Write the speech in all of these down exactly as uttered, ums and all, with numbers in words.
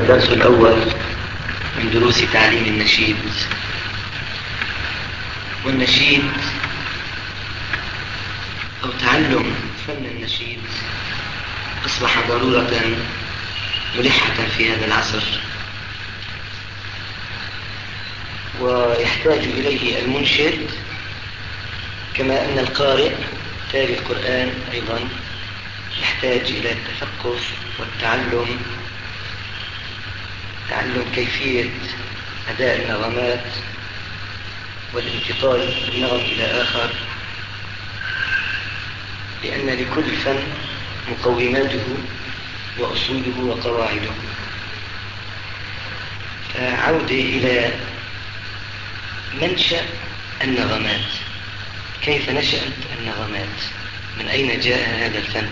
الدرس الأول من دروس تعليم النشيد. والنشيد أو تعلم فن النشيد أصبح ضرورة ملحة في هذا العصر، ويحتاج إليه المنشد كما أن القارئ تالي القرآن أيضا يحتاج إلى التثقف والتعلم، تعلم كيفية أداء النغمات والانتقال من نغم إلى آخر، لأن لكل فن مقوماته وأصوله وقواعده. فعودة إلى منشأ النغمات، كيف نشأت النغمات؟ من أين جاء هذا الفن؟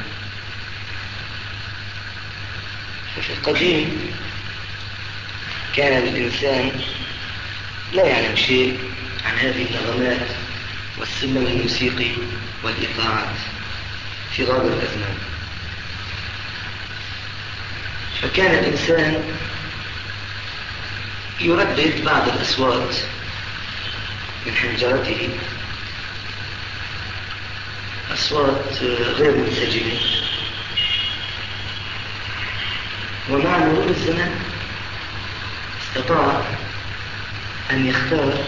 ففي القديم كان الإنسان لا يعلم شيء عن هذه النغمات والسلم الموسيقي والإيقاعات في غابر الأزمان، فكان الإنسان يردد بعض الأصوات من حنجرته، أصوات غير منسجمة، ومع مرور الزمن استطاع أن يختار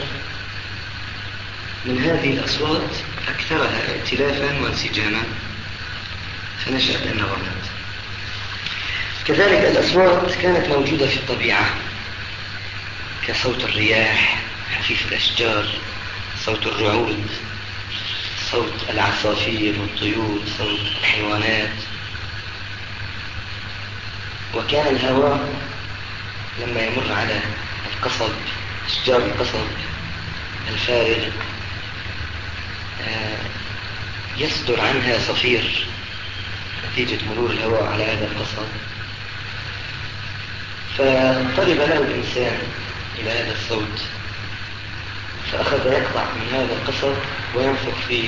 من هذه الأصوات أكثرها ائتلافا وانسجاما، فنشأت النغمات. كذلك الأصوات كانت موجودة في الطبيعة كصوت الرياح، حفيف الأشجار، صوت الرعود، صوت العصافير والطيور، صوت الحيوانات. وكان الهواء لما يمر على القصب، أشجار القصب الفارغ، يصدر عنها صفير نتيجة مرور الهواء على هذا القصب، فانقلب له الإنسان إلى هذا الصوت، فأخذ يقطع من هذا القصب وينفخ فيه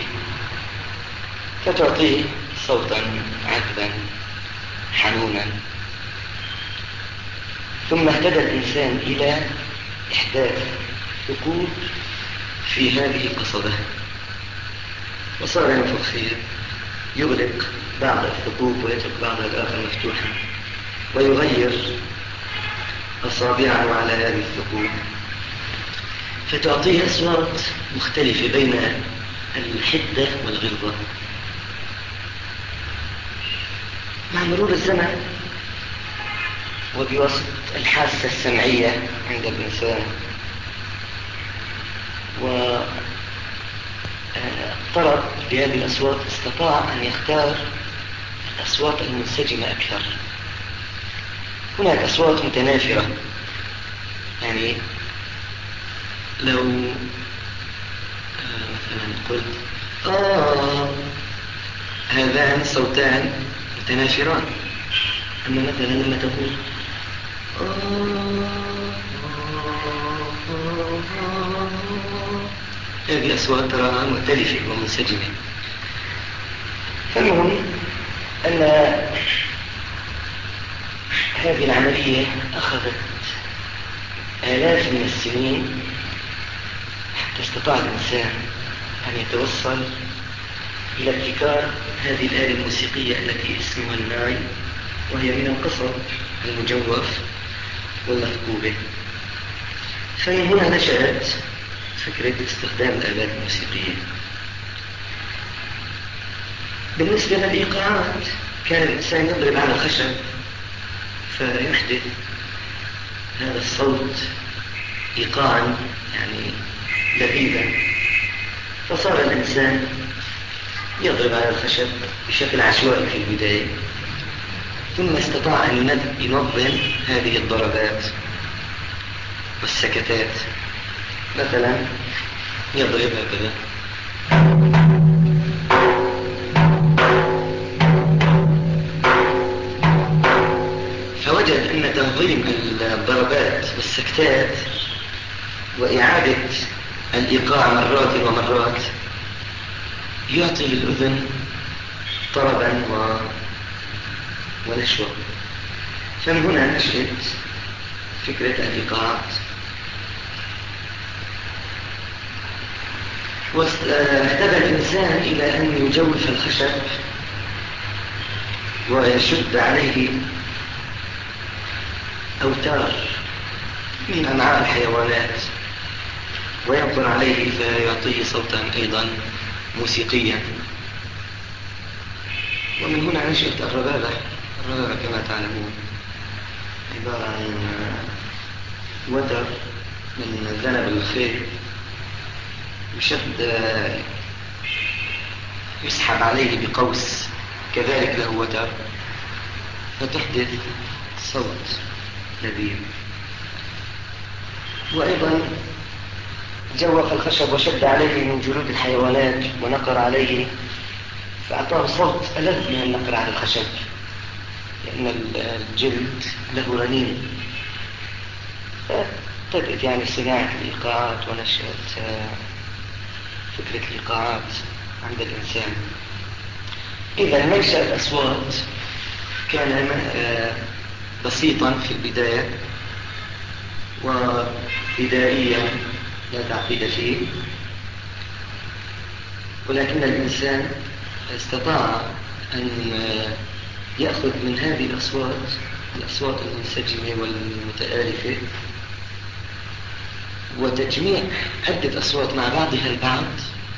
فتعطيه صوتا عذبا حنونا. ثم اهتدى الإنسان إلى إحداث ثقوب في هذه القصبة، وصار ينفخ فيها، يغلق بعض الثقوب ويترك بعضها الآخر مفتوحا، ويغير أصابعه على هذه الثقوب فتعطيه أصوات مختلفة بين الحدة والغلظة. مع مرور الزمن وبواسطة الحاسة السمعية عند الإنسان واضطرب بهذه الأصوات، استطاع أن يختار الأصوات المنسجمة أكثر. هناك أصوات متنافرة، يعني لو مثلا قلت آه هذان صوتان متنافران، أما مثلا لما تقول هذه أصوات تراها مختلفة ومنسجمة. فالمهم أن هذه العملية أخذت آلاف من السنين حتى استطاع الإنسان أن يتوصل إلى ابتكار هذه الآلة الموسيقية التي اسمها الناي، وهي من القصب المجوف والمثقوبة. فمن هنا نشأت فكرة استخدام الآلات الموسيقية. بالنسبة للإيقاعات كان الإنسان يضرب على الخشب فيحدث هذا الصوت إيقاعا يعني لذيذا، فصار الإنسان يضرب على الخشب بشكل عشوائي في البداية، ثم استطاع أن ينظم هذه الضربات والسكتات. مثلا يضرب هكذا، فوجد أن تنظيم الضربات والسكتات وإعادة الإيقاع مرات ومرات يعطي للأذن طربا و... ونشوة. فمن هنا نشأت فكرة الإيقاعات. واهتدى الإنسان إلى أن يجوف الخشب ويشد عليه أوتار من أمعاء الحيوانات وينقر عليه فيعطيه صوتا أيضا موسيقيا. ومن هنا نشأت الربابة. الربابة كما تعلمون عبارة عن وتر من ذنب الخيل يشد، يسحب عليه بقوس كذلك له وتر فتحدث صوت نبيل. وأيضا جوف الخشب وشد عليه من جلود الحيوانات ونقر عليه فأعطاه صوت ألذ من النقر على الخشب، لأن الجلد له رنين. فتبدأ يعني صناعة الإيقاعات ونشأت فكرة الإيقاعات عند الإنسان. إذا منشأ الأصوات كان بسيطا في البداية وبدائيا لا تعقيد فيه، ولكن الإنسان استطاع أن يأخذ من هذه الأصوات الأصوات المنسجمة والمتآلفة وتجميع عدة أصوات مع بعضها البعض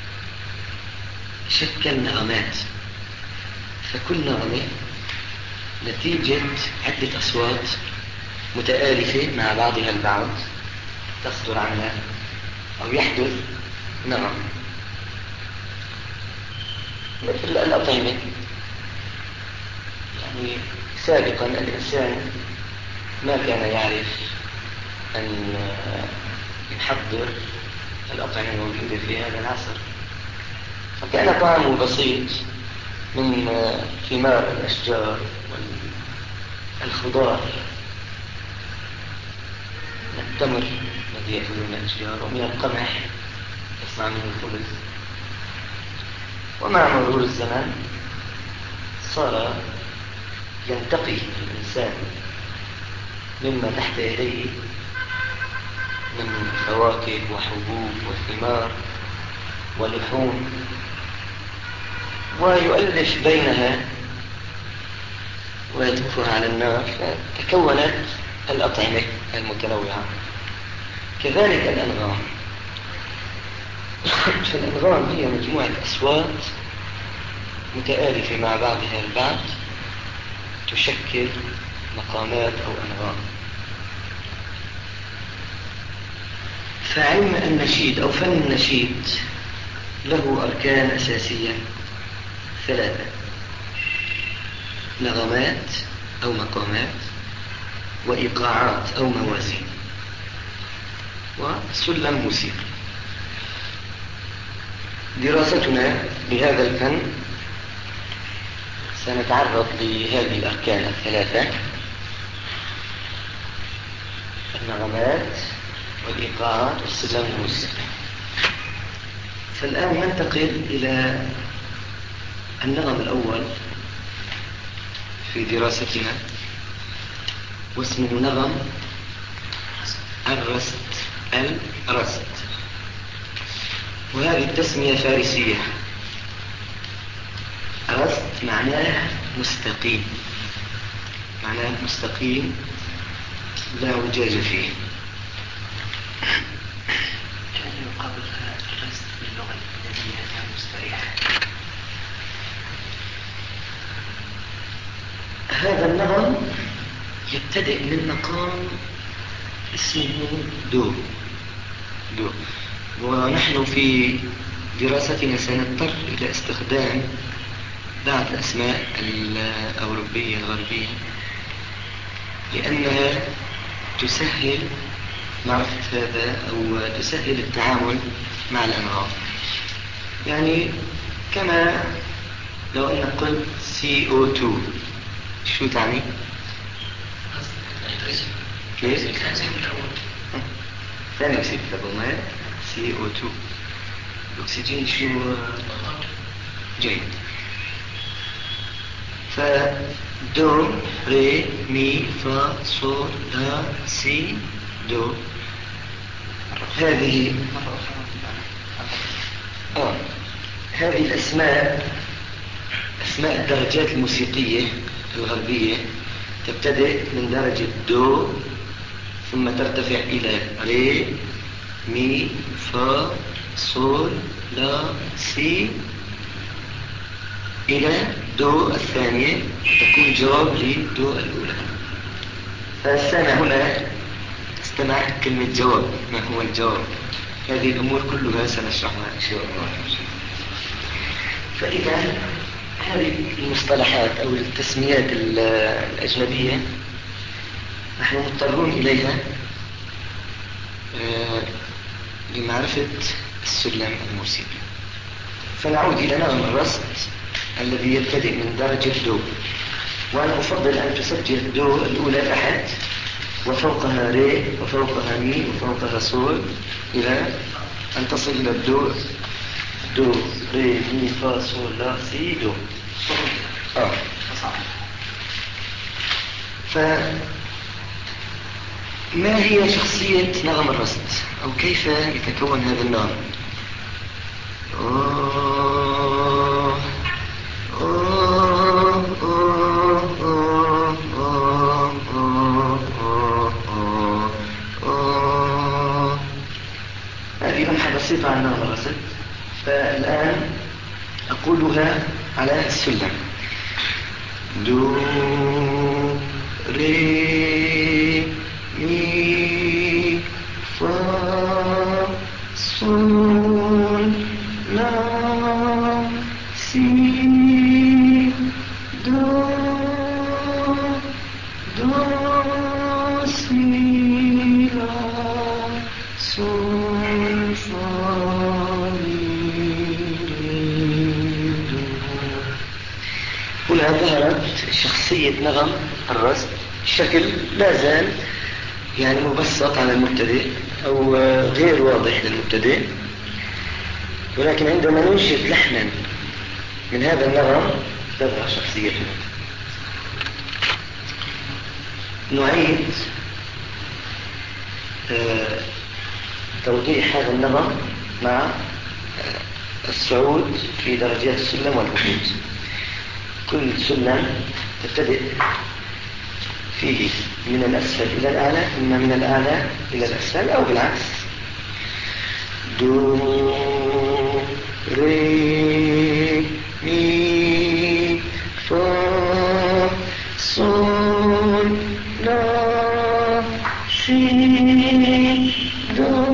شكل نغمات. فكل نغمة نتيجة عدة أصوات متآلفة مع بعضها البعض تصدر عنها أو يحدث نغم. مثل الأطعمة، يعني سابقا الإنسان ما كان يعرف أن يحضر الأطعمة الموجودة في هذا العصر، فكان طعمه بسيط من ثمار الأشجار والخضار، من التمر الذي يأكله من الأشجار ومن القمح يصنع منه الخبز. ومع مرور الزمن صار ينتقي الإنسان مما تحت يديه من فواكه وحبوب وثمار ولحوم ويؤلف بينها ويطبخها على النار، فتكونت الأطعمة المتنوعة. كذلك الأنغام. فالأنغام هي مجموعة أصوات متآلفة مع بعضها البعض تشكل مقامات أو أنغام. فعلم النشيد أو فن النشيد له أركان أساسية ثلاثة: نغمات أو مقامات، وإيقاعات أو موازين، وسلم موسيقي. دراستنا لهذا الفن سنتعرض لهذه الأركان الثلاثة: النغمات والإيقاعات والسلم الموسيقي. فالآن ننتقل إلى النغم الأول في دراستنا، واسمه نغم الرست. الرست، وهذه التسمية فارسية. رست معناه مستقيم، معناه مستقيم لا وجاج فيه. كان يقابل الرست باللغة الإنجليزية مستريح. هذا النغم يبتدئ من مقام اسمه دو دو ونحن في دراستنا سنضطر إلى استخدام بعض الأسماء الأوروبية الغربية لأنها تسهل معرفة هذا أو تسهل التعامل مع الأنغام. يعني كما لو أن قلت سي أو تو، شو تعني؟ كيف؟ ثاني أكسيد الكربون، سي أو تو. الأكسجين شو؟ جيد. دو ري مي فا صول لا سي دو. هذه آه. هذه الأسماء أسماء الدرجات الموسيقية الغربية تبتدئ من درجة دو ثم ترتفع إلى ري مي فا صول لا سي إلى دو الثانية تكون جواب لدو الأولى. فالسامع هنا استمع كلمة جواب. ما هو الجواب؟ هذه الأمور كلها سنشرحها إن شاء الله. فإذا هذه المصطلحات أو التسميات الأجنبية نحن مضطرون إليها لمعرفة السلم الموسيقي. فنعود إلى نغم الرصد الذي يبتدئ من درجة دو، وأنا أفضل أن تسجل دو الأولى تحت وفوقها ري وفوقها مي وفوقها صول إلى أن تصل إلى الدو. دو ري مي فا صول لا سي دو. آه. فما هي شخصية نغم الرصد أو كيف يتكون هذا النغم؟ أوه أوه أوه أوه أوه أوه أوه. هذه لمحة بسيطة عن نغم الرصد. فالآن أقولها على السلم. دو ري مي فا صول لا سي دو دو سي لا صول فا ري دو. هنا ظهرت شخصية نغم الرصد. الشكل لا زال يعني مبسط على المبتدئ أو غير واضح للمبتدئ، ولكن عندما ننشد لحنا من هذا النغم تظهر شخصيته. نعيد آه توضيح هذا النغم مع آه الصعود في درجات السلم والهبوط. كل سلم تبتدئ فيه من الأسفل إلى الأعلى، إما من الأعلى إلى الأسفل أو بالعكس. دو ري مي فا صول لا سي دو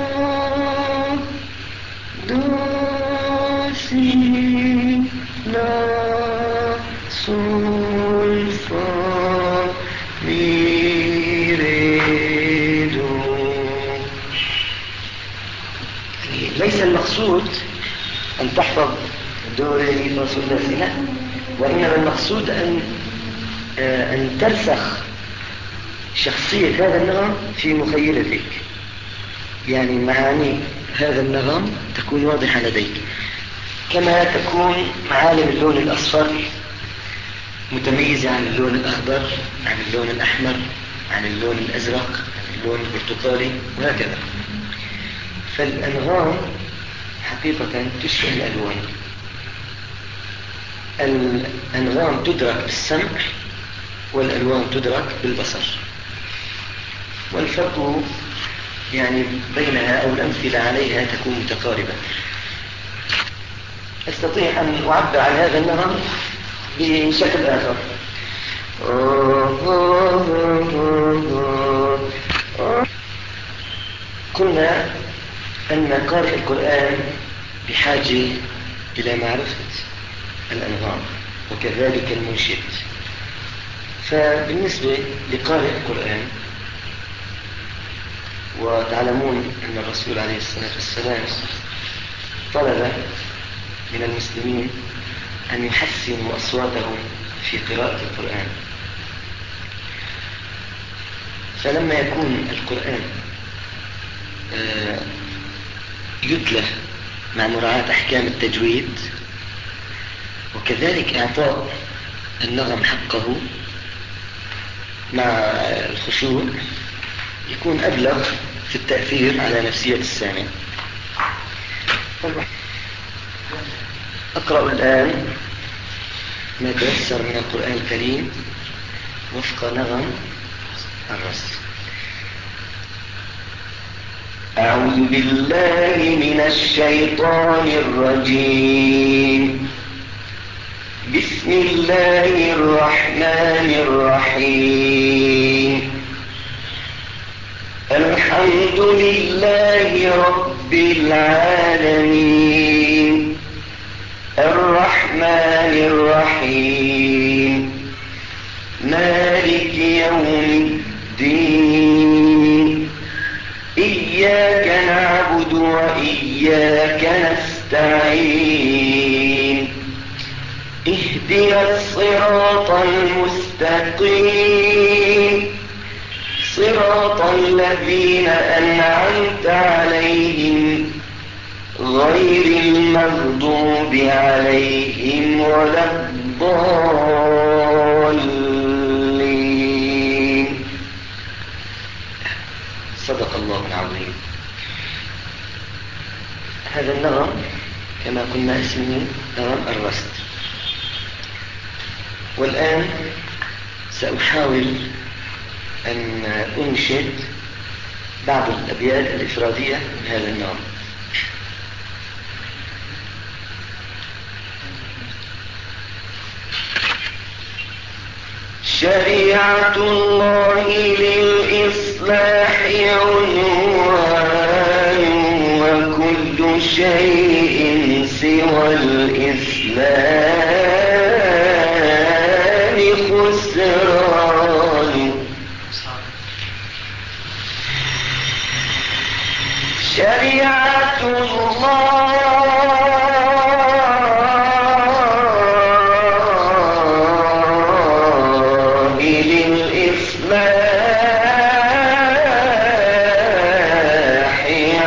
دو سي لا صول فا مي ري دو. يعني ليس المقصود أن تحفظ دو ري مي فا صول لا سي، لا، وإنما المقصود أن أن ترسخ شخصية هذا النغم في مخيلتك. يعني معاني هذا النغم تكون واضحة لديك، كما تكون معالم اللون الأصفر متميزة عن اللون الأخضر، عن اللون الأحمر، عن اللون الأزرق، عن اللون البرتقالي، وهكذا. فالأنغام حقيقة تشبه الألوان. الأنغام تدرك بالسمع والألوان تدرك بالبصر، والفرق يعني بينها أو الأمثلة عليها تكون متقاربة. أستطيع أن أعبر عن هذا النغم بشكل آخر. قلنا أن قارئ القرآن بحاجة إلى معرفة الأنغام وكذلك المنشد. فبالنسبة لقارئ القرآن، وتعلمون أن الرسول عليه الصلاة والسلام طلب من المسلمين أن يحسنوا أصواتهم في قراءة القرآن. فلما يكون القرآن يتلى مع مراعاة أحكام التجويد وكذلك إعطاء النغم حقه مع الخشوع يكون أبلغ في التأثير على نفسية السامع. أقرأ الآن ما تيسر من القرآن الكريم وفق نغم الرسل. أعوذ بالله من الشيطان الرجيم. بسم الله الرحمن الرحيم. الحمد لله رب العالمين الرحمن الرحيم مالك يوم الدين إياك نعبد وإياك نستعين اهدنا الصراط المستقيم صراط الذين أنعمت عليهم غير المغضوب عليهم ولا الضالين. صدق الله العظيم. هذا النغم كما قلنا اسمه نغم الرسل. والآن سأحاول أن أنشد بعض الأبيات الإفرادية من هذا النوع. شريعة الله للإصلاح عنوان وكل شيء سوى الإسلام خسران. شريعة الله للإصلاح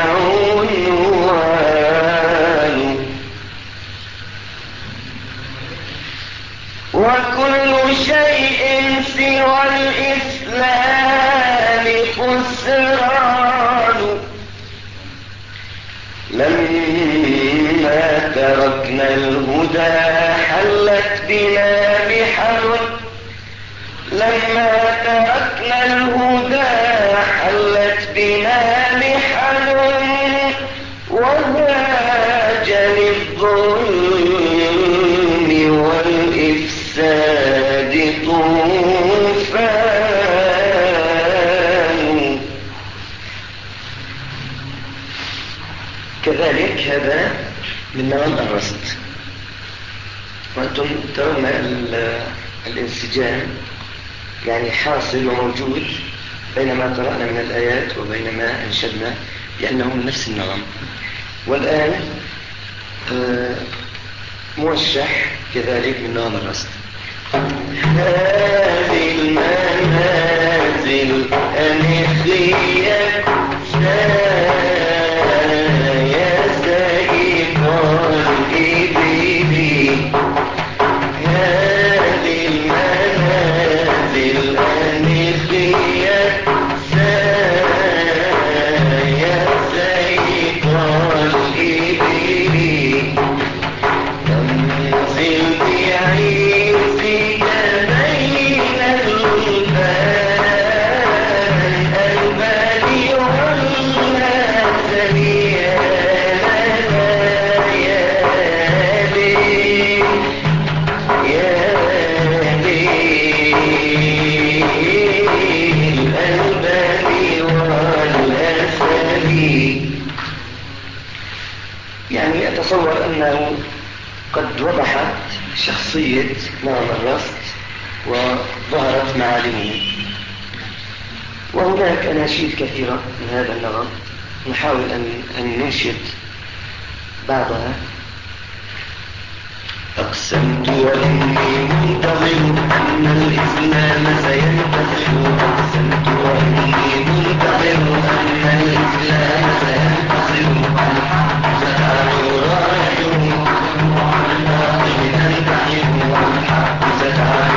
عنوان وكل شيء سوى الإسلام خسران. لما تركنا الهدى حلت بنا محن لما تركنا الهدى حلت بنا محن وهاج للظلم والإفساد طوفان. كذلك هذا من نغم الرصد. وأنتم ترون الانسجام يعني حاصل وموجود بينما قرأنا من الآيات وبينما أنشدنا لأنه من نفس النغم. والآن موشح كذلك من نغم الرصد. هذه المنازل أنخية يعني أتصور أنه قد وضحت شخصية نغم الرصد وظهرت معالمه. وهناك أناشيد كثيرة من هذا النغم نحاول أن, أن ننشد بعضها. أقسمت وإني منتظر أن الإسلام سينتصر أقسمت وإني منتظر أن الإسلام سينتصر الحق ستعلو رايته وعن باطل أنتحر والحق ستعلو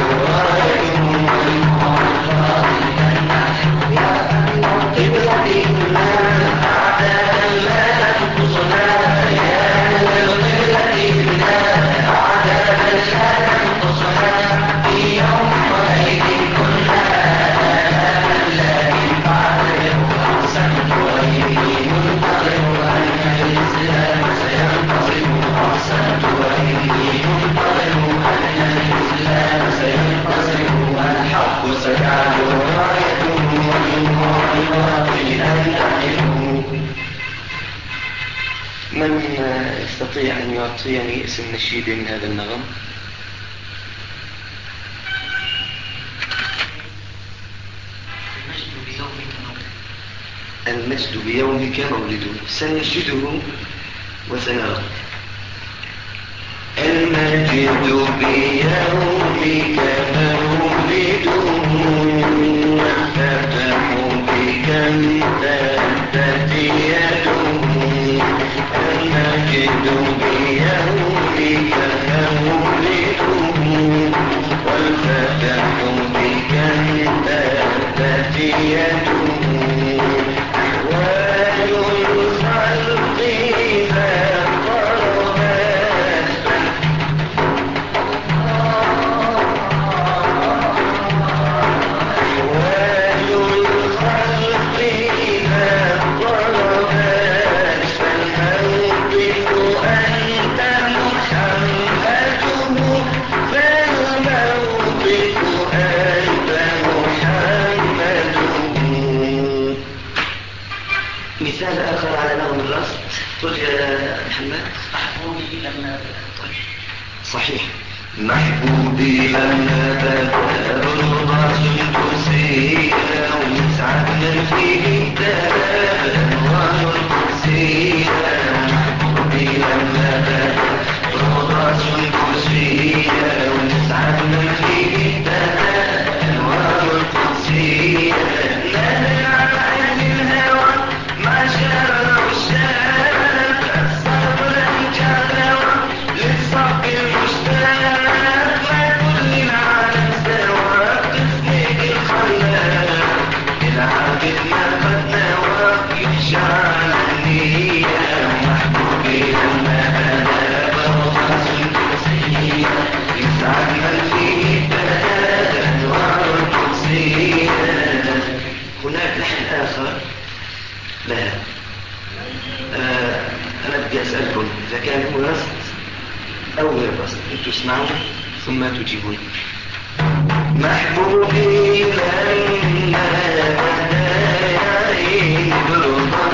من يستطيع أن يعطيني اسم نشيد من هذا النغم؟ المجد بيومك مولد. سننشده وسنرى. المجد بيومك مولد والفتح بك امتدت يده. المجد بيومك مولد والفتح بك امتدت يده. أحوال الخلق ذا قربات أحوال الخلق ذا قربات فالموقف أنت محمده فالموقف أنت محمده. مثال آخر على نغم الرصد. قل يا محمد. محبوبي لما صحيح. محبوبي لما بدا رضا سندسية ومسعد من فيه اهتدى بأنوار القدسية. محبوبي لما بدا رضا سندسية ومسعد من فيه اهتدى بأنوار القدسية. نادى عن الهوى معشر العشاق الصبر انجلى للصف المشتاق. ما كل العالم سوى قسمك الخلاق العابد ما قد نوى يخشى على النية. محبوبي لما بدا برضى سندسية يسعد من فيه اهتدى بأنوار القدسية. هناك لحن آخر لها. آه أنا بدي أسألكم إذا كان هو رصد أو غير رصد. أنتوا اسمعوا ثم تجيبون. محبوبي لما بدا يعين برضا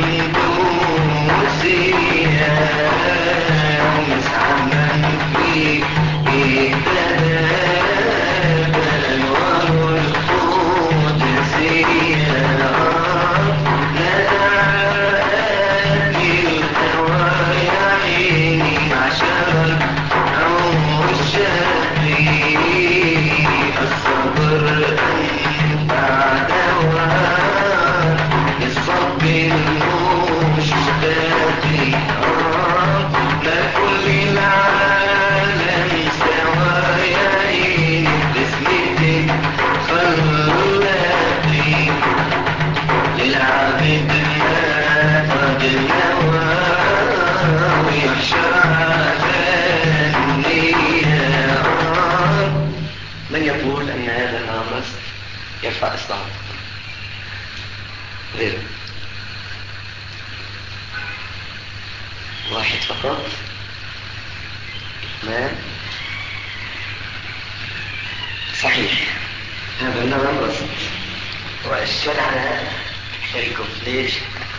سندسية ومسعد من فيه اهتدى بأنوار القدسية. من يقول أن هذا النغم يرفع إصبعه؟ غيره. واحد فقط. ما صحيح. هذا النغم رصد. وأشكال على شريكم. ليش؟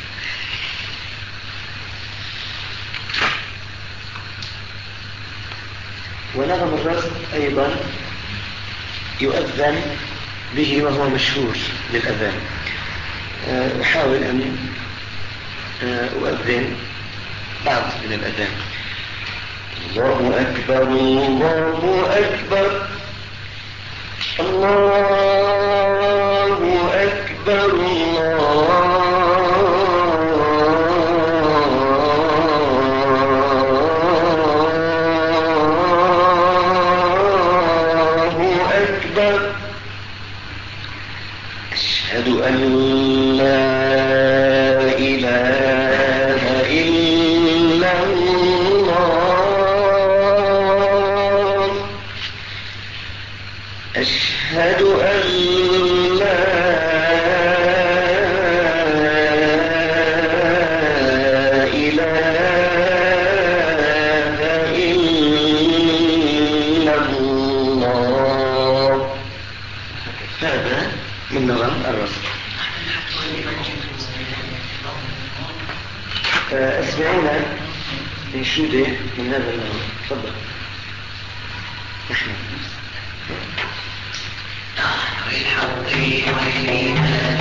ونغم الرصد أيضا يؤذن به وهو مشهور للأذان. أحاول أن أؤذن بعض من الأذان. الله أكبر الله أكبر الله أكبر الله أكبر. أشهد أن لا إله إلا الله. أشهد أن لا إله إلا الله. تسمعونا انشودة من هذا النوع. تفضل. نحن الحق والإيمان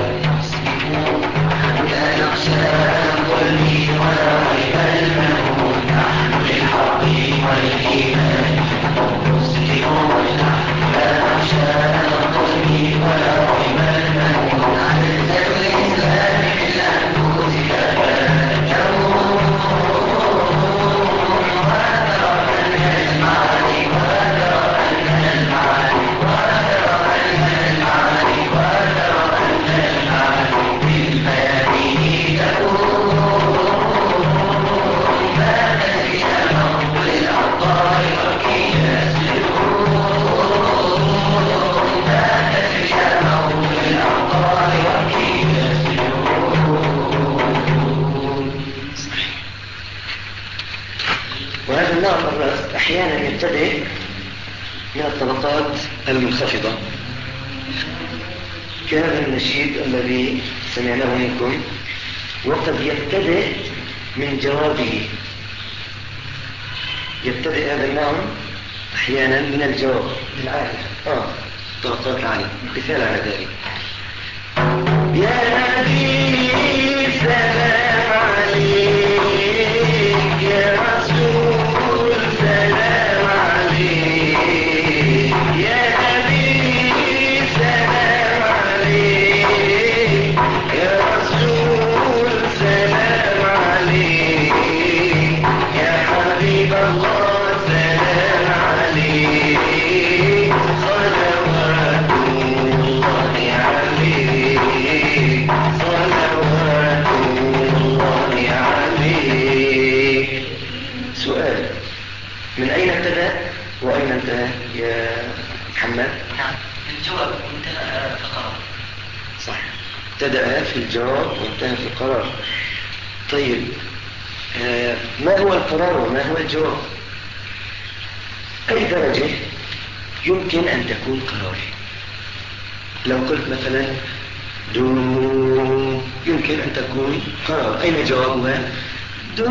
لا نخشى الظلم ولا ريب المنون. نحن للحق والإيمان مسلمون. لا نخشى الظلم ولا ريب المنون. عزة الإسلام بالأنفس كفاية وهذا النوع من الرقص أحيانا يبتدئ من الطبقات المنخفضة كهذا النشيد الذي سمعناه منكم، وقد يبتدئ من جوابه. يبتدئ هذا النوع أحيانا من الجواب العالي، آه طبقات العالية. مثال على ذلك: يا نبي سلام عليك، يا رسول سلام عليك، يا نبي سلام عليك، يا رسول سلام عليك، يا حبيب الله سلام عليك، صلوات الله عليك، صلوات الله عليك. سؤال: من أين ابتدأ وأين انتهى يا محمد؟ نعم، الجواب انتهى في القرار. صح، ابتدأ في الجواب وانتهى في القرار. طيب، آه ما هو القرار وما هو الجواب؟ أي درجة يمكن أن تكون قرار؟ لو قلت مثلا دو، يمكن أن تكون قرار. أين جوابها؟ دو،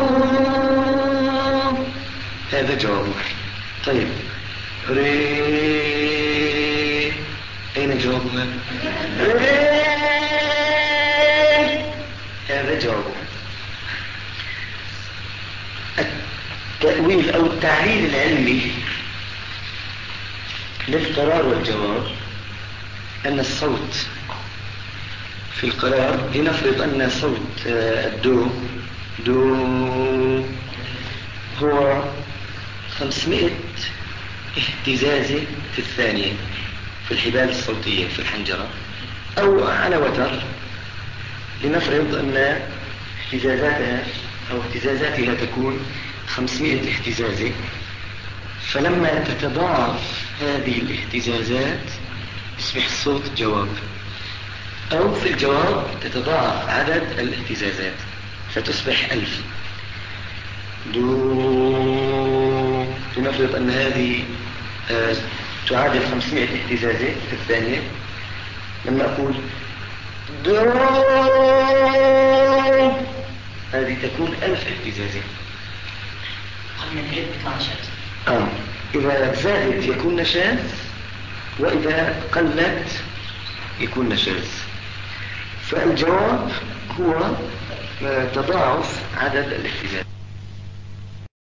هذا جوابها. طيب، ري، أين جوابها؟ ري، هذا جوابها. التأويل أو التعليل العلمي للقرار والجواب أن الصوت في القرار، لنفرض أن صوت الدو دو هو خمسمائة اهتزازة في الثانية في الحبال الصوتية في الحنجرة، أو على وتر لنفرض أن اهتزازاتها أو اهتزازاتها تكون خمسمائة اهتزازة. فلما تتضاعف هذه الاهتزازات يصبح الصوت جواب، أو في الجواب تتضاعف عدد الاهتزازات فتصبح ألف. دو، لنفرض أن هذه آه تعادل خمسمائة اهتزازة في الثانية. لما أقول دو، هذه تكون ألف اهتزازة. قلنا العيد بيطلع نشاز. آه. إذا زادت يكون نشاز، وإذا قلت يكون نشاز. فالجواب هو تضاعف عدد الاهتزازات.